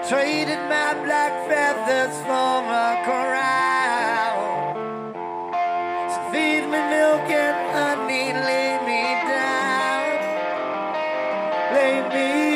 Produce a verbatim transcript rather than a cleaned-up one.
Traded my black feathers for a crown. So feed me milk and honey, lay me down, lay me